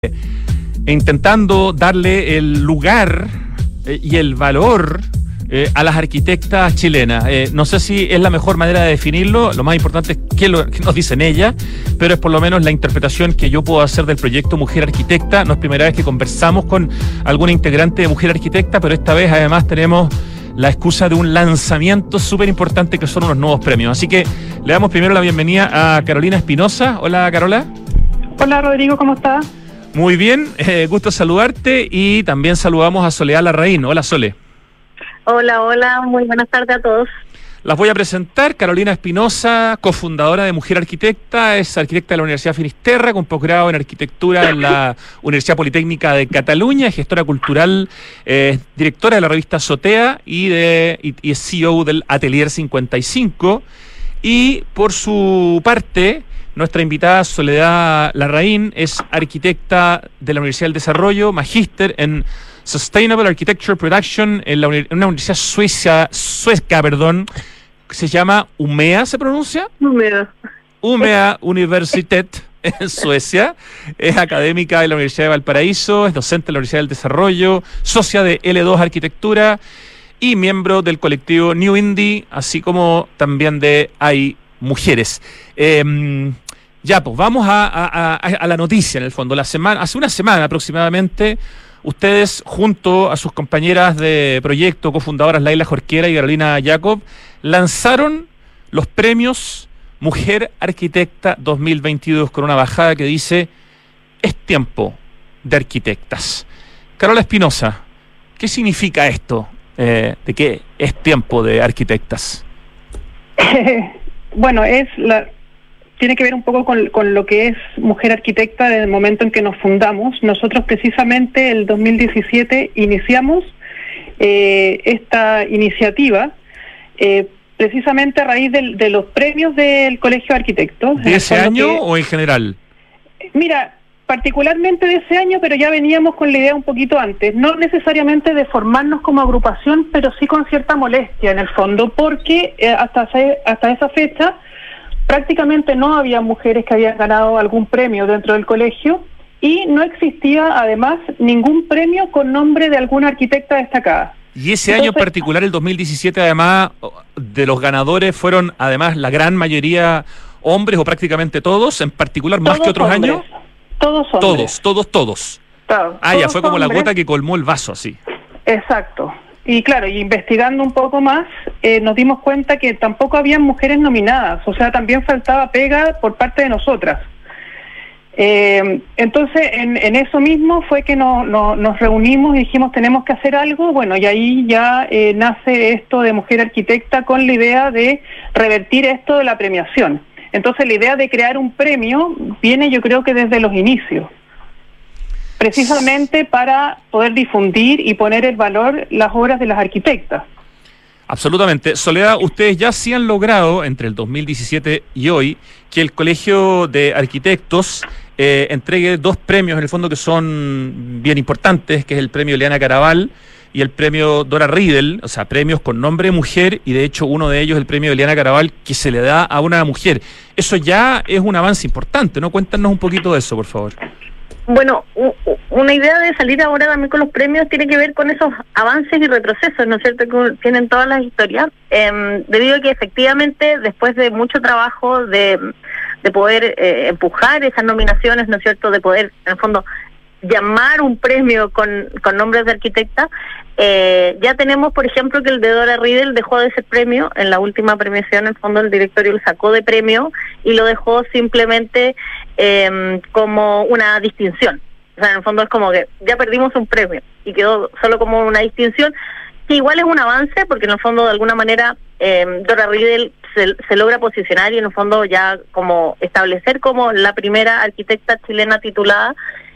intentando darle el lugar y el valor a las arquitectas chilenas. No sé si es la mejor manera de definirlo, lo más importante es qué nos dicen ellas, pero es por lo menos la interpretación que yo puedo hacer del proyecto Mujer Arquitecta. No es primera vez que conversamos con alguna integrante de Mujer Arquitecta, pero esta vez además tenemos la excusa de un lanzamiento súper importante que son unos nuevos premios. Así que le damos primero la bienvenida a Carolina Espinosa. Hola, Carola. Hola, Rodrigo, ¿cómo estás? Muy bien, gusto saludarte, y también saludamos a Soledad Larraín. Hola, Sole. Hola, muy buenas tardes a todos. Las voy a presentar. Carolina Espinosa, cofundadora de Mujer Arquitecta, es arquitecta de la Universidad Finisterra, con posgrado en arquitectura en la Universidad Politécnica de Cataluña, es gestora cultural, directora de la revista Sotea y es CEO del Atelier 55. Y por su parte, nuestra invitada Soledad Larraín es arquitecta de la Universidad del Desarrollo, magíster en Sustainable Architecture Production en una universidad sueca, se llama UMEA, ¿se pronuncia? UMEA Universitet en Suecia. Es académica de la Universidad de Valparaíso, es docente de la Universidad del Desarrollo, socia de L2 Arquitectura y miembro del colectivo New Indie, así como también de Hay Mujeres. Ya, pues vamos a la noticia, en el fondo. Hace una semana aproximadamente, ustedes, junto a sus compañeras de proyecto, cofundadoras Laila Jorquera y Carolina Jacob, lanzaron los premios Mujer Arquitecta 2022 con una bajada que dice: es tiempo de arquitectas. Carola Espinosa, ¿qué significa esto de que es tiempo de arquitectas? Bueno, tiene que ver un poco con lo que es Mujer Arquitecta desde el momento en que nos fundamos. Nosotros precisamente el 2017 iniciamos esta iniciativa precisamente a raíz de los premios del Colegio de Arquitectos. ¿De ese año o en general? Mira, particularmente de ese año, pero ya veníamos con la idea un poquito antes, no necesariamente de formarnos como agrupación, pero sí con cierta molestia en el fondo, porque hasta esa fecha prácticamente no había mujeres que habían ganado algún premio dentro del colegio, y no existía además ningún premio con nombre de alguna arquitecta destacada. Y ese año en particular, el 2017, además, de los ganadores fueron además la gran mayoría hombres, o prácticamente todos, en particular más que otros hombres, años. Todos hombres. Todos. Ya fue como hombres. La gota que colmó el vaso, así. Exacto. Y claro, y investigando un poco más, nos dimos cuenta que tampoco había mujeres nominadas, o sea, también faltaba pega por parte de nosotras. Entonces, en eso mismo fue que nos reunimos y dijimos, tenemos que hacer algo. Bueno, y ahí ya nace esto de Mujer Arquitecta, con la idea de revertir esto de la premiación. Entonces, la idea de crear un premio viene, yo creo, que desde los inicios, precisamente para poder difundir y poner en valor las obras de las arquitectas. Absolutamente. Soledad, ustedes ya sí han logrado, entre el 2017 y hoy, que el Colegio de Arquitectos entregue dos premios, en el fondo, que son bien importantes, que es el premio Eliana Caraval y el premio Dora Riedel, o sea, premios con nombre de mujer, y de hecho uno de ellos, el premio Eliana Caraval, que se le da a una mujer. Eso ya es un avance importante, ¿no? Cuéntanos un poquito de eso, por favor. Bueno, una idea de salir ahora también con los premios tiene que ver con esos avances y retrocesos, ¿no es cierto?, que tienen todas las historias, debido a que efectivamente, después de mucho trabajo de poder empujar esas nominaciones, ¿no es cierto?, de poder, en el fondo, llamar un premio con nombres de arquitecta, ya tenemos, por ejemplo, que el de Dora Riedel dejó de ser premio. En la última premiación, en el fondo, el directorio lo sacó de premio y lo dejó simplemente como una distinción. O sea, en el fondo es como que ya perdimos un premio y quedó solo como una distinción, que igual es un avance, porque en el fondo, de alguna manera, Dora Riedel se logra posicionar y en el fondo ya como establecer como la primera arquitecta chilena titulada,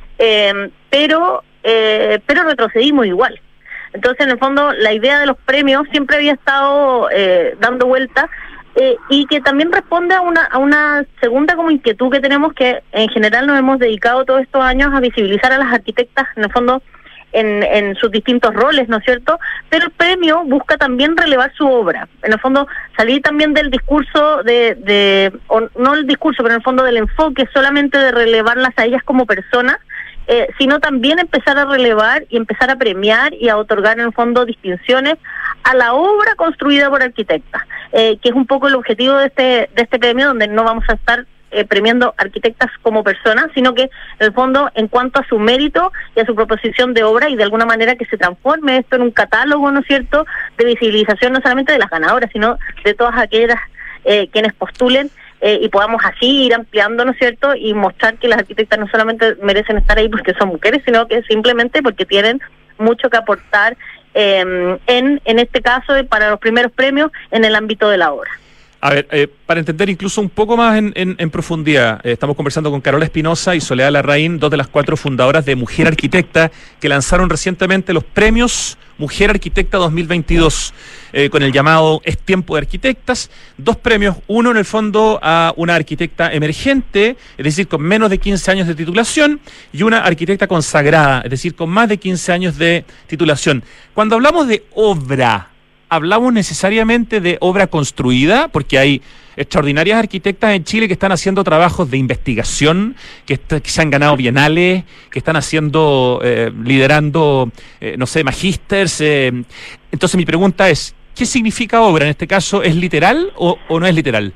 pero retrocedimos igual. Entonces, en el fondo, la idea de los premios siempre había estado dando vueltas, y que también responde a una segunda como inquietud que tenemos, que en general nos hemos dedicado todos estos años a visibilizar a las arquitectas, en el fondo, en sus distintos roles, ¿no es cierto? Pero el premio busca también relevar su obra, en el fondo salir también del discurso o no el discurso, pero en el fondo del enfoque solamente de relevarlas a ellas como personas, sino también empezar a relevar y empezar a premiar y a otorgar en el fondo distinciones a la obra construida por arquitectas, que es un poco el objetivo de este premio, donde no vamos a estar premiando arquitectas como personas, sino que en el fondo en cuanto a su mérito y a su proposición de obra, y de alguna manera que se transforme esto en un catálogo, ¿no es cierto?, de visibilización no solamente de las ganadoras, sino de todas aquellas quienes postulen, y podamos así ir ampliando, ¿no es cierto?, y mostrar que las arquitectas no solamente merecen estar ahí porque son mujeres, sino que simplemente porque tienen mucho que aportar en este caso, para los primeros premios, en el ámbito de la obra. A ver, para entender incluso un poco más en profundidad, estamos conversando con Carola Espinosa y Soledad Larraín, 2 de las 4 fundadoras de Mujer Arquitecta, que lanzaron recientemente los premios Mujer Arquitecta 2022, con el llamado Es Tiempo de Arquitectas. 2 premios, uno en el fondo a una arquitecta emergente, es decir, con menos de 15 años de titulación, y una arquitecta consagrada, es decir, con más de 15 años de titulación. Cuando hablamos de obra, ¿hablamos necesariamente de obra construida? Porque hay extraordinarias arquitectas en Chile que están haciendo trabajos de investigación, que se han ganado bienales, que están haciendo, liderando, no sé, magísters. Entonces mi pregunta es, ¿qué significa obra? En este caso, ¿es literal o no es literal?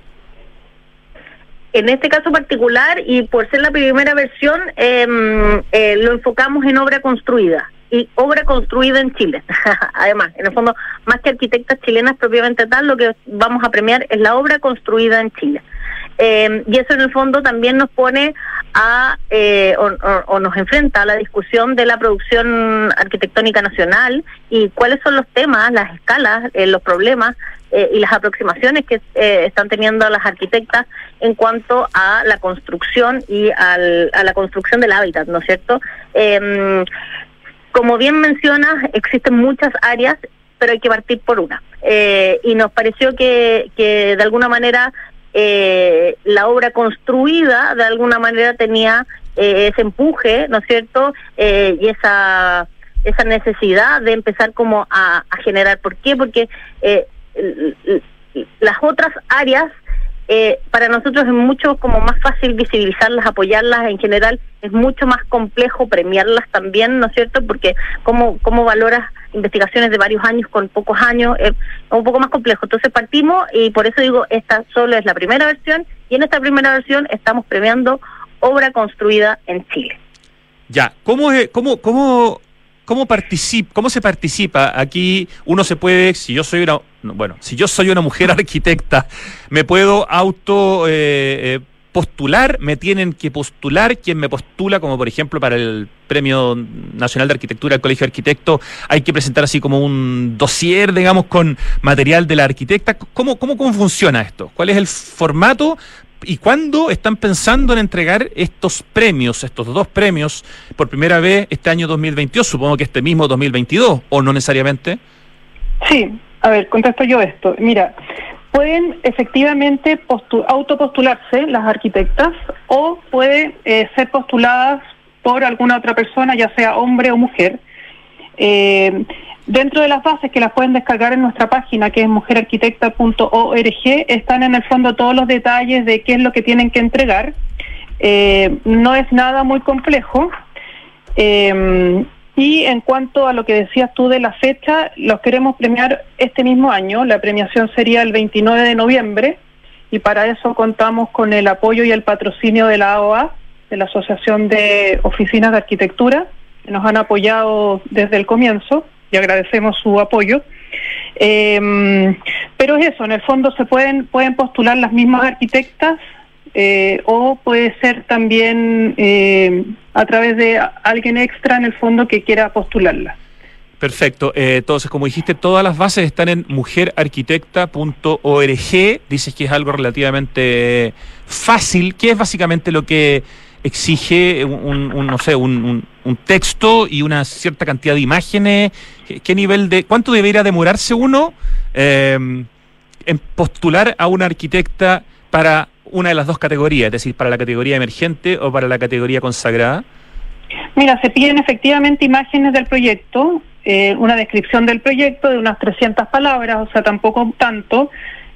En este caso particular, y por ser la primera versión, lo enfocamos en obra construida. Y obra construida en Chile. Además, en el fondo, más que arquitectas chilenas propiamente tal, lo que vamos a premiar es la obra construida en Chile. Y eso en el fondo también nos pone o nos enfrenta a la discusión de la producción arquitectónica nacional y cuáles son los temas, las escalas, los problemas y las aproximaciones que están teniendo las arquitectas en cuanto a la construcción y a la construcción del hábitat, ¿no es cierto? Como bien mencionas, existen muchas áreas, pero hay que partir por una. Y nos pareció que de alguna manera la obra construida, de alguna manera tenía ese empuje, ¿no es cierto? Y esa necesidad de empezar como a generar. ¿Por qué? Porque las otras áreas, para nosotros es mucho como más fácil visibilizarlas, apoyarlas. En general es mucho más complejo premiarlas también, ¿no es cierto? Porque cómo valoras investigaciones de varios años con pocos años, es un poco más complejo. Entonces partimos, y por eso digo, esta solo es la primera versión, y en esta primera versión estamos premiando obra construida en Chile. Ya, ¿cómo se participa? Aquí uno se puede, si yo soy una mujer arquitecta, me puedo postular, me tienen que postular. Quien me postula, como por ejemplo para el Premio Nacional de Arquitectura del Colegio de Arquitectos, hay que presentar así como un dossier, digamos, con material de la arquitecta. ¿Cómo funciona esto? ¿Cuál es el formato? ¿Y cuándo están pensando en entregar estos 2 premios, por primera vez este año 2022? Supongo que este mismo 2022, ¿o no necesariamente? Sí, a ver, contesto yo esto. Mira, pueden efectivamente autopostularse las arquitectas, o puede ser postuladas por alguna otra persona, ya sea hombre o mujer. Dentro de las bases, que las pueden descargar en nuestra página, que es mujerarquitecta.org, están en el fondo todos los detalles de qué es lo que tienen que entregar. No es nada muy complejo. Y en cuanto a lo que decías tú de la fecha, los queremos premiar este mismo año. La premiación sería el 29 de noviembre, y para eso contamos con el apoyo y el patrocinio de la AOA, de la Asociación de Oficinas de Arquitectura, que nos han apoyado desde el comienzo, y agradecemos su apoyo. Pero es eso, en el fondo se pueden postular las mismas arquitectas, o puede ser también a través de alguien extra en el fondo que quiera postularla. Perfecto. Entonces, como dijiste, todas las bases están en mujerarquitecta.org. Dices que es algo relativamente fácil. ¿Qué es básicamente lo que exige un texto y una cierta cantidad de imágenes? ¿Qué nivel cuánto debería demorarse uno en postular a una arquitecta para una de las 2 categorías, es decir, para la categoría emergente o para la categoría consagrada? Mira, se piden efectivamente imágenes del proyecto, una descripción del proyecto de unas 300 palabras, o sea, tampoco tanto.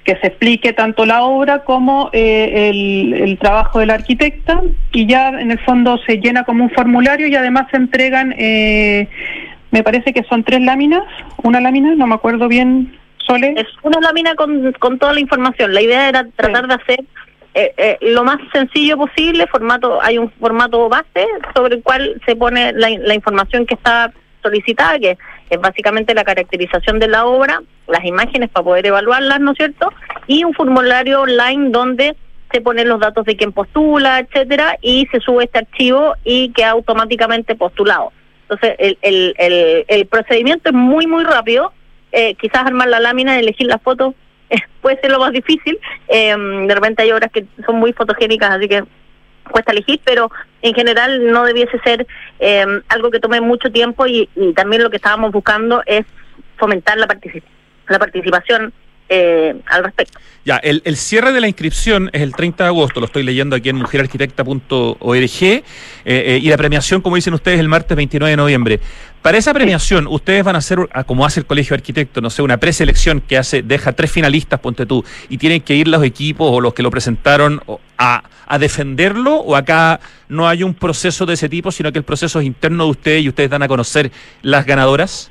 que se explique tanto la obra como el trabajo de la arquitecta, y ya en el fondo se llena como un formulario y además se entregan, me parece que son 3 láminas, una lámina, no me acuerdo bien, Sole. Es una lámina con toda la información. La idea era tratar de hacer lo más sencillo posible. Hay un formato base sobre el cual se pone la información que está solicitada, que es básicamente la caracterización de la obra, las imágenes para poder evaluarlas, ¿no es cierto? Y un formulario online donde se ponen los datos de quién postula, etcétera, y se sube este archivo y queda automáticamente postulado. Entonces, el procedimiento es muy, muy rápido. Quizás armar la lámina y elegir la foto puede ser lo más difícil. De repente hay obras que son muy fotogénicas, así que cuesta elegir, pero en general no debiese ser algo que tome mucho tiempo, y también lo que estábamos buscando es fomentar la participación al respecto. Ya, el cierre de la inscripción es el 30 de agosto, lo estoy leyendo aquí en mujerarquitecta.org, y la premiación, como dicen ustedes, el martes 29 de noviembre. Para esa premiación, ustedes van a hacer, como hace el Colegio de Arquitectos, no sé, una preselección que deja 3 finalistas, ponte tú, y tienen que ir los equipos o los que lo presentaron a defenderlo, o acá no hay un proceso de ese tipo, sino que el proceso es interno de ustedes y ustedes dan a conocer las ganadoras.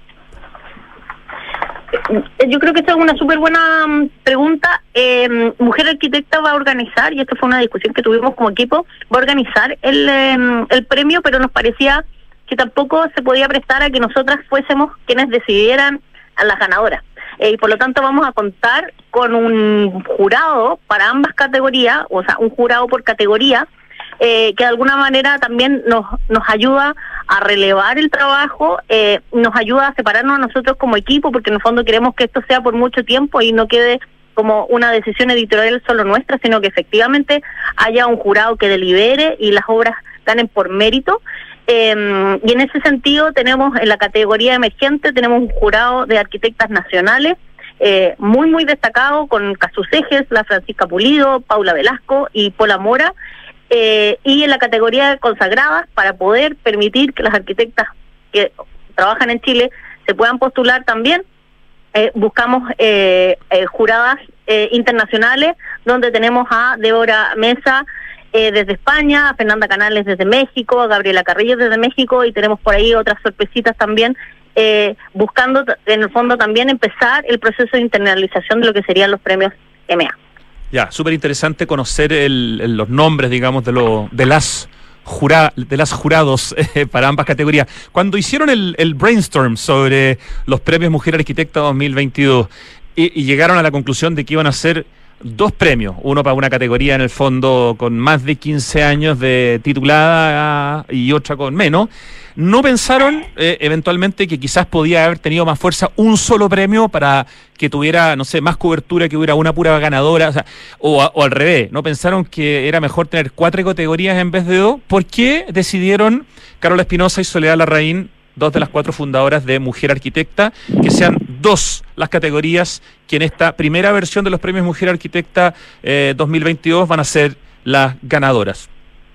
Yo creo que esta es una súper buena pregunta. Mujer Arquitecta va a organizar, y esta fue una discusión que tuvimos como equipo, va a organizar el premio, pero nos parecía que tampoco se podía prestar a que nosotras fuésemos quienes decidieran a las ganadoras. Y por lo tanto vamos a contar con un jurado para ambas categorías, o sea, un jurado por categoría, que de alguna manera también nos ayuda a relevar el trabajo, nos ayuda a separarnos a nosotros como equipo, porque en el fondo queremos que esto sea por mucho tiempo y no quede como una decisión editorial solo nuestra, sino que efectivamente haya un jurado que delibere y las obras ganen por mérito. Y en ese sentido tenemos en la categoría emergente, tenemos un jurado de arquitectas nacionales muy, muy destacado, con Casus Ejes, la Francisca Pulido, Paula Velasco y Pola Mora. Y en la categoría de consagradas, para poder permitir que las arquitectas que trabajan en Chile se puedan postular también, buscamos juradas internacionales, donde tenemos a Débora Mesa desde España, a Fernanda Canales desde México, a Gabriela Carrillo desde México, y tenemos por ahí otras sorpresitas también, buscando en el fondo también empezar el proceso de internalización de lo que serían los premios EMEA. Ya, súper interesante conocer los nombres, digamos, de las jurados para ambas categorías. Cuando hicieron el brainstorm sobre los premios Mujer Arquitecta 2022 y llegaron a la conclusión de que iban a ser 2 premios, uno para una categoría en el fondo con más de 15 años de titulada y otra con menos, ¿no pensaron eventualmente que quizás podía haber tenido más fuerza un solo premio para que tuviera, no sé, más cobertura, que hubiera una pura ganadora? O sea, o al revés, ¿no pensaron que era mejor tener 4 categorías en vez de 2? ¿Por qué decidieron Carola Espinosa y Soledad Larraín, 2 de las 4 fundadoras de Mujer Arquitecta, que sean 2 las categorías que en esta primera versión de los premios Mujer Arquitecta 2022 van a ser las ganadoras?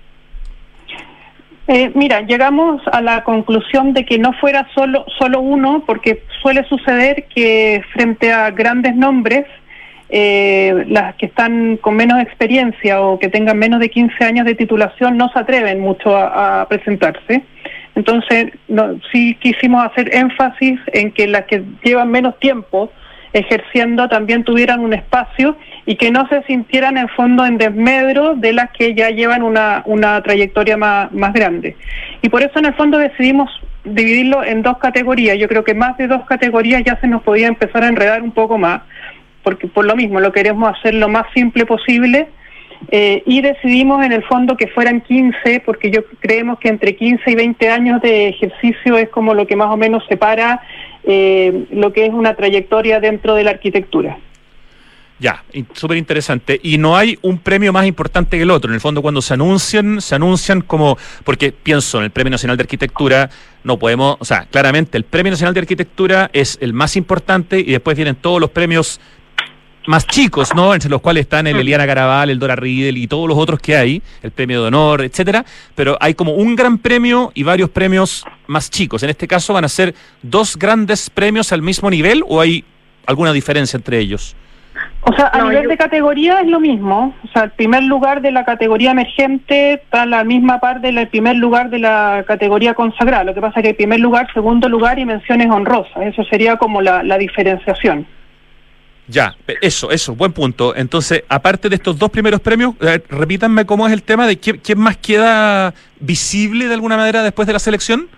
Mira, llegamos a la conclusión de que no fuera solo uno, porque suele suceder que frente a grandes nombres, las que están con menos experiencia o que tengan menos de 15 años de titulación no se atreven mucho a presentarse. Entonces, sí quisimos hacer énfasis en que las que llevan menos tiempo ejerciendo también tuvieran un espacio y que no se sintieran en fondo en desmedro de las que ya llevan una trayectoria más grande. Y por eso en el fondo decidimos dividirlo en 2 categorías. Yo creo que más de 2 categorías ya se nos podía empezar a enredar un poco más, porque por lo mismo lo queremos hacer lo más simple posible. Y decidimos en el fondo que fueran 15, porque creemos que entre 15 y 20 años de ejercicio es como lo que más o menos separa lo que es una trayectoria dentro de la arquitectura. Ya, súper interesante. Y no hay un premio más importante que el otro. En el fondo, cuando se anuncian como... Porque pienso en el Premio Nacional de Arquitectura, no podemos... O sea, claramente el Premio Nacional de Arquitectura es el más importante, y después vienen todos los premios más chicos, ¿no? Entre los cuales están el Eliana Caraval, el Dora Riedel y todos los otros que hay, el Premio de Honor, etcétera. Pero hay como un gran premio y varios premios más chicos. En este caso, ¿van a ser 2 grandes premios al mismo nivel o hay alguna diferencia entre ellos? O sea, a No, nivel yo- de categoría es lo mismo. O sea, el primer lugar de la categoría emergente está a la misma par del primer lugar de la categoría consagrada. Lo que pasa es que el primer lugar, segundo lugar y menciones honrosas. Eso sería como la diferenciación. Ya, eso, buen punto. Entonces, aparte de estos dos primeros premios, repítanme cómo es el tema de quién más queda visible de alguna manera después de la selección.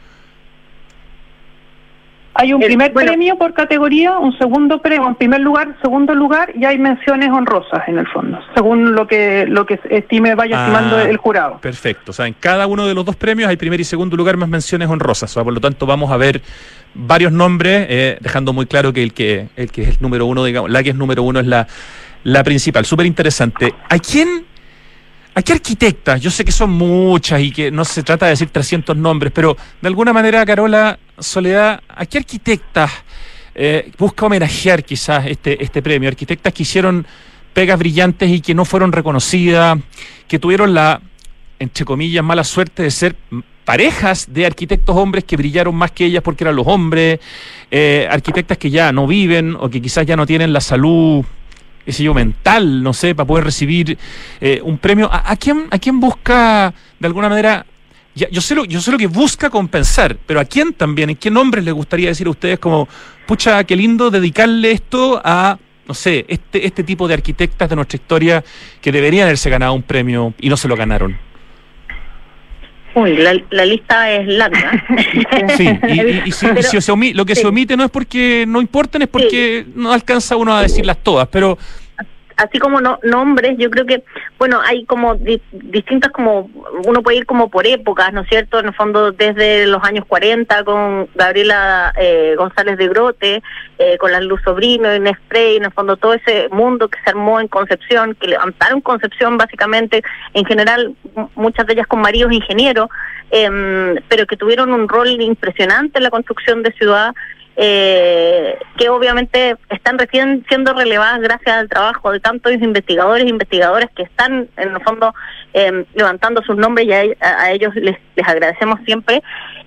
Hay un primer bueno, premio por categoría, un segundo premio, en primer lugar, segundo lugar, y hay menciones honrosas en el fondo, según lo que vaya estimando el jurado. Perfecto. O sea, en cada uno de los dos premios hay primer y segundo lugar más menciones honrosas. O sea, por lo tanto, vamos a ver varios nombres, dejando muy claro que el que es el número uno, digamos, la que es número uno es la principal. Súper interesante. ¿A qué arquitectas? Yo sé que son muchas y que no se trata de decir 300 nombres, pero de alguna manera, Carola, Soledad, ¿a qué arquitectas busca homenajear quizás este premio? Arquitectas que hicieron pegas brillantes y que no fueron reconocidas, que tuvieron la, entre comillas, mala suerte de ser parejas de arquitectos hombres que brillaron más que ellas porque eran los hombres, arquitectas que ya no viven o que quizás ya no tienen la salud, qué sé yo, mental, no sé, para poder recibir un premio. ¿A quién busca de alguna manera? Yo sé lo que busca compensar, pero ¿a quién también? ¿En qué nombres les gustaría decir a ustedes como, pucha, qué lindo dedicarle esto a, no sé, este tipo de arquitectas de nuestra historia que deberían haberse ganado un premio y no se lo ganaron? Uy, la lista es larga. Sí, y lo que se omite no es porque no importen, es porque no alcanza uno a decirlas todas, pero... Así como nombres, yo creo que, bueno, hay como distintas, como uno puede ir como por épocas, ¿no es cierto? En el fondo, desde los años 40 con Gabriela González de Grote, con la Luz Sobrino, Inés Frey, en el fondo todo ese mundo que se armó en Concepción, que levantaron Concepción básicamente, en general, muchas de ellas con maridos ingenieros, pero que tuvieron un rol impresionante en la construcción de ciudad, que obviamente están recién siendo relevadas gracias al trabajo de tantos investigadores e investigadoras que están en el fondo levantando sus nombres, y a ellos les agradecemos siempre.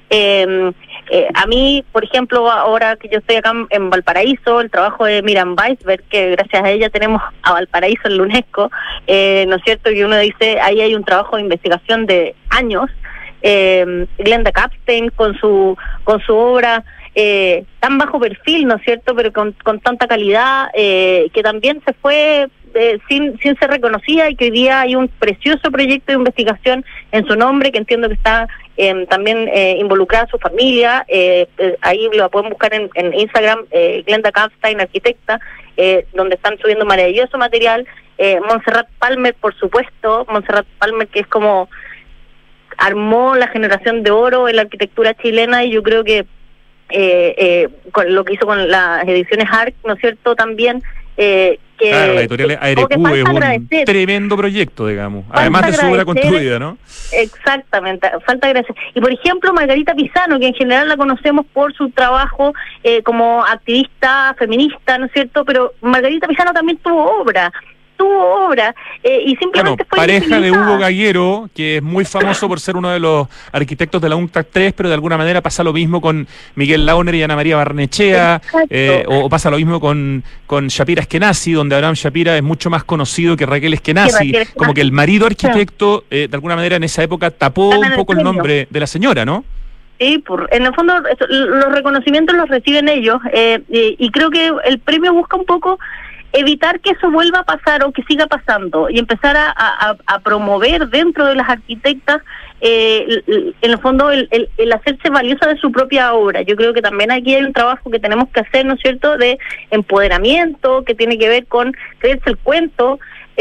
A mí, por ejemplo, ahora que yo estoy acá en Valparaíso, el trabajo de Miriam Weisberg, que gracias a ella tenemos a Valparaíso en la UNESCO, ¿no es cierto? Y uno dice, ahí hay un trabajo de investigación de años. Glenda Capstein con su obra tan bajo perfil, ¿no es cierto?, pero con tanta calidad, que también se fue sin ser reconocida, y que hoy día hay un precioso proyecto de investigación en su nombre, que entiendo que está también involucrada su familia. Ahí lo pueden buscar en Instagram, Glenda Capstein, arquitecta, donde están subiendo maravilloso material. Montserrat Palmer, por supuesto, Montserrat Palmer, que es como armó la generación de oro en la arquitectura chilena, y yo creo que con lo que hizo con las ediciones ARC, ¿no es cierto?, también, que claro, la editorial ARQ es un tremendo proyecto, digamos, además de su obra construida, ¿no? Exactamente, falta agradecer. Y por ejemplo, Margarita Pisano, que en general la conocemos por su trabajo como activista feminista, ¿no es cierto?, pero Margarita Pisano también tuvo obra, y simplemente fue pareja de Hugo Gaguero, que es muy famoso por ser uno de los arquitectos de la UNCTAD 3, pero de alguna manera pasa lo mismo con Miguel Launer y Ana María Barnechea, o pasa lo mismo con Shapira Eskenazi, donde Abraham Shapira es mucho más conocido que Raquel Eskenazi, como que el marido arquitecto, de alguna manera en esa época tapó un poco el nombre de la señora, ¿no? Sí, en el fondo los reconocimientos los reciben ellos, y creo que el premio busca un poco evitar que eso vuelva a pasar o que siga pasando, y empezar a promover dentro de las arquitectas en el fondo el hacerse valiosa de su propia obra. Yo creo que también aquí hay un trabajo que tenemos que hacer, ¿no es cierto?, de empoderamiento, que tiene que ver con creerse el cuento,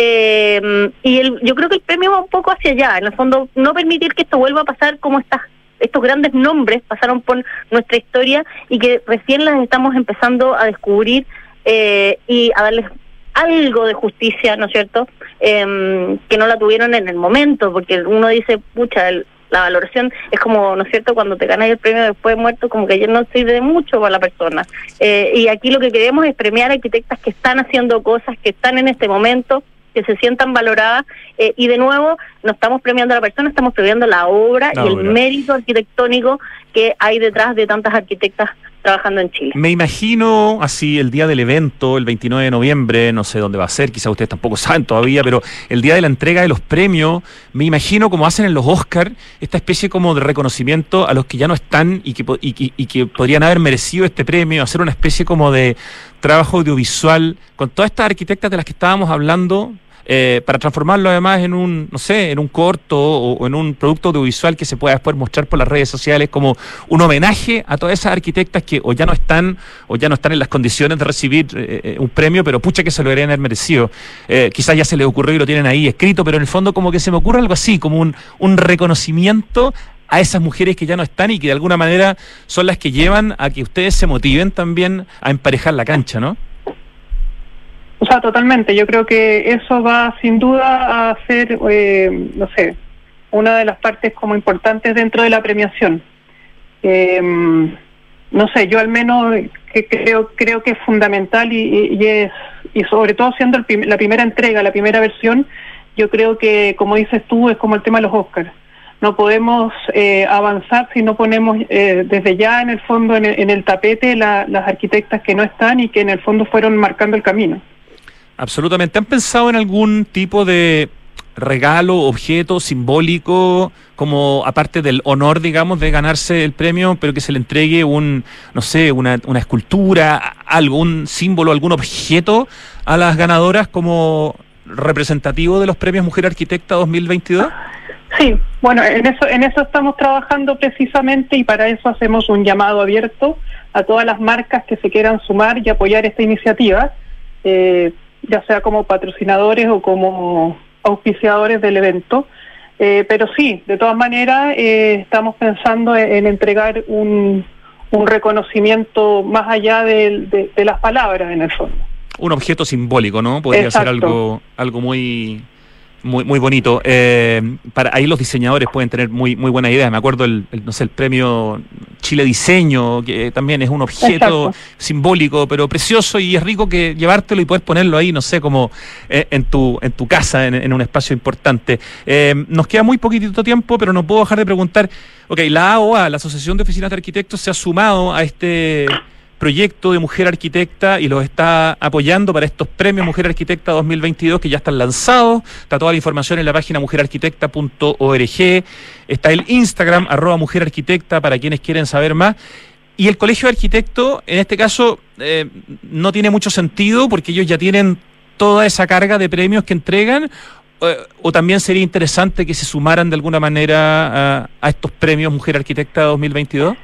yo creo que el premio va un poco hacia allá, en el fondo no permitir que esto vuelva a pasar como estos grandes nombres pasaron por nuestra historia y que recién las estamos empezando a descubrir, y a darles algo de justicia, ¿no es cierto?, que no la tuvieron en el momento, porque uno dice, pucha, la valoración es como, ¿no es cierto?, cuando te ganas el premio después de muerto, como que ya no sirve de mucho para la persona, y aquí lo que queremos es premiar a arquitectas que están haciendo cosas, que están en este momento, que se sientan valoradas, y de nuevo no estamos premiando a la persona, estamos premiando la obra y el mérito arquitectónico que hay detrás de tantas arquitectas trabajando en Chile. Me imagino así el día del evento, el 29 de noviembre, no sé dónde va a ser, quizás ustedes tampoco saben todavía, pero el día de la entrega de los premios, me imagino como hacen en los Oscar, esta especie como de reconocimiento a los que ya no están y que podrían haber merecido este premio, hacer una especie como de trabajo audiovisual con todas estas arquitectas de las que estábamos hablando, para transformarlo además en un, no sé, en un corto o en un producto audiovisual que se pueda después mostrar por las redes sociales como un homenaje a todas esas arquitectas que o ya no están en las condiciones de recibir un premio, pero pucha que se lo deberían haber merecido. Quizás ya se les ocurrió y lo tienen ahí escrito, pero en el fondo como que se me ocurre algo así, como un reconocimiento a esas mujeres que ya no están y que de alguna manera son las que llevan a que ustedes se motiven también a emparejar la cancha, ¿no? O sea, totalmente. Yo creo que eso va sin duda a ser, no sé, una de las partes como importantes dentro de la premiación. No sé, yo al menos que creo que es fundamental y sobre todo siendo la primera entrega, la primera versión, yo creo que, como dices tú, es como el tema de los Oscars. No podemos avanzar si no ponemos desde ya en el fondo en el tapete las arquitectas que no están y que en el fondo fueron marcando el camino. Absolutamente. ¿Han pensado en algún tipo de regalo, objeto simbólico, como aparte del honor, digamos, de ganarse el premio, pero que se le entregue no sé, una escultura, algún símbolo, algún objeto a las ganadoras como representativo de los premios Mujer Arquitecta 2022? Sí, bueno, en eso estamos trabajando precisamente y para eso hacemos un llamado abierto a todas las marcas que se quieran sumar y apoyar esta iniciativa, ya sea como patrocinadores o como auspiciadores del evento. Pero sí, de todas maneras, estamos pensando en entregar un reconocimiento más allá de las palabras, en el fondo. Un objeto simbólico, ¿no? Podría Exacto. ser algo muy bonito. Ahí los diseñadores pueden tener muy buena idea. Me acuerdo no sé, el premio Chile Diseño, que también es un objeto Exacto. simbólico, pero precioso, y es rico que llevártelo y poder ponerlo ahí, no sé, como en tu casa, en un espacio importante. Nos queda muy poquitito tiempo, pero no puedo dejar de preguntar, la AOA, la Asociación de Oficinas de Arquitectos, se ha sumado a este proyecto de Mujer Arquitecta y los está apoyando para estos premios Mujer Arquitecta 2022 que ya están lanzados. Está toda la información en la página mujerarquitecta.org. Está el Instagram @mujerarquitecta para quienes quieren saber más. Y el Colegio de Arquitectos, en este caso, no tiene mucho sentido porque ellos ya tienen toda esa carga de premios que entregan, o también sería interesante que se sumaran de alguna manera a estos premios Mujer Arquitecta 2022.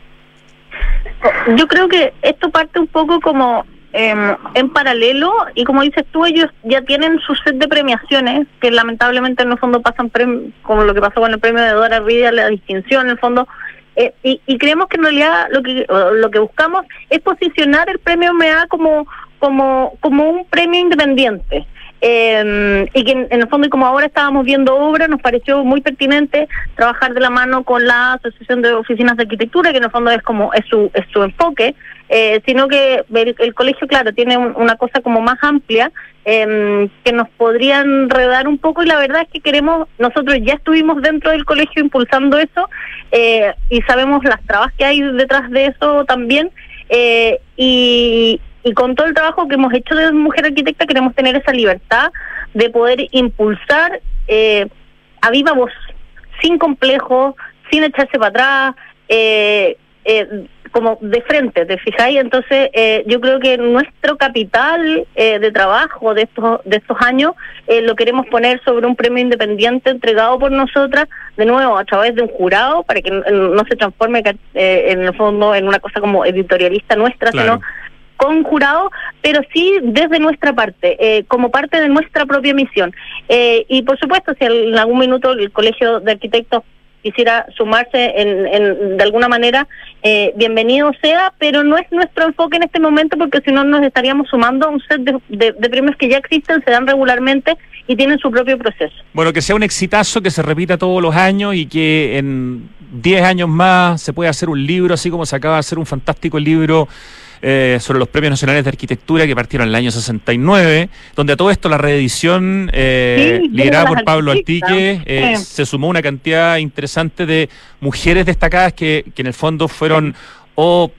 Yo creo que esto parte un poco como en paralelo, y como dices tú, ellos ya tienen su set de premiaciones que lamentablemente en el fondo pasan como lo que pasó con el premio de Dora Rivia, la distinción en el fondo, y creemos que en realidad lo que buscamos es posicionar el premio MEA como un premio independiente. Y que en el fondo, y como ahora estábamos viendo obras, nos pareció muy pertinente trabajar de la mano con la Asociación de Oficinas de Arquitectura, que en el fondo es su enfoque, sino que el colegio, claro, tiene una cosa como más amplia, que nos podría enredar un poco, y la verdad es que nosotros ya estuvimos dentro del colegio impulsando eso, y sabemos las trabas que hay detrás de eso también, y con todo el trabajo que hemos hecho de Mujer Arquitecta queremos tener esa libertad de poder impulsar a viva voz, sin complejos, sin echarse para atrás, como de frente, ¿te fijáis? Entonces yo creo que nuestro capital de trabajo de estos años lo queremos poner sobre un premio independiente entregado por nosotras, de nuevo a través de un jurado, para que no se transforme en el fondo en una cosa como editorialista nuestra, claro, sino con jurado, pero sí desde nuestra parte, como parte de nuestra propia misión. Y por supuesto, si en algún minuto el Colegio de Arquitectos quisiera sumarse de alguna manera, bienvenido sea, pero no es nuestro enfoque en este momento, porque si no nos estaríamos sumando a un set de premios que ya existen, se dan regularmente y tienen su propio proceso. Bueno, que sea un exitazo, que se repita todos los años y que en 10 años más se pueda hacer un libro, así como se acaba de hacer un fantástico libro sobre los Premios Nacionales de Arquitectura que partieron en el año 69, donde a todo esto la reedición liderada por Pablo Altique se sumó una cantidad interesante de mujeres destacadas que en el fondo fueron o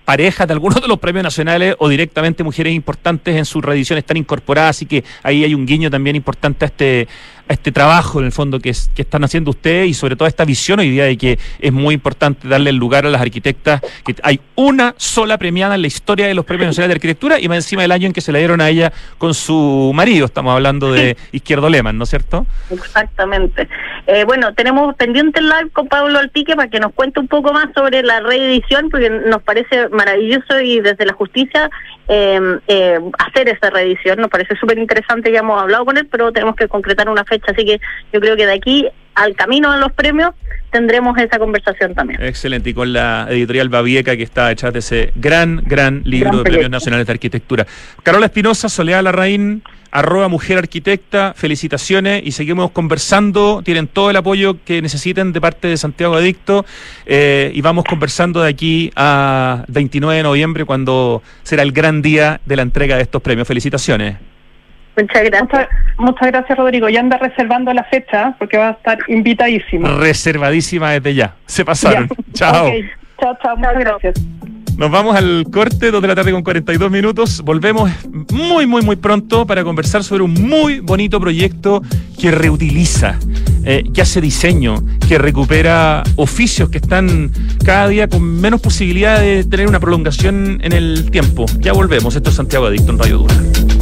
parejas de algunos de los premios nacionales o directamente mujeres importantes en su reedición están incorporadas, así que ahí hay un guiño también importante a este trabajo en el fondo que están haciendo ustedes y sobre todo a esta visión hoy día de que es muy importante darle el lugar a las arquitectas, que hay una sola premiada en la historia de los premios nacionales de arquitectura y más encima del año en que se la dieron a ella con su marido, estamos hablando de Izquierdo Lehmann, ¿no es cierto? Exactamente. Bueno, tenemos pendiente el live con Pablo Alpique para que nos cuente un poco más sobre la reedición, porque nos parece maravilloso y desde la justicia hacer esa reedición, nos parece súper interesante, ya hemos hablado con él, pero tenemos que concretar una fecha, así que yo creo que de aquí al camino a los premios tendremos esa conversación también. Excelente, y con la editorial Babieca que está detrás de ese gran libro de Premios Nacionales de Arquitectura. Carola Espinosa, Soledad Larraín, @mujerarquitecta, felicitaciones y seguimos conversando, tienen todo el apoyo que necesiten de parte de Santiago Adicto y vamos conversando de aquí a 29 de noviembre cuando será el gran día de la entrega de estos premios. Felicitaciones. Muchas gracias. Muchas gracias, Rodrigo. Ya anda reservando la fecha porque va a estar invitadísimo. Reservadísima desde ya. Se pasaron. Chao. Okay. Chao. Muchas gracias. Nos vamos al corte, 2:42 p.m. Volvemos muy pronto para conversar sobre un muy bonito proyecto que reutiliza, que hace diseño, que recupera oficios que están cada día con menos posibilidad de tener una prolongación en el tiempo. Ya volvemos. Esto es Santiago Adicto en Radio Duna.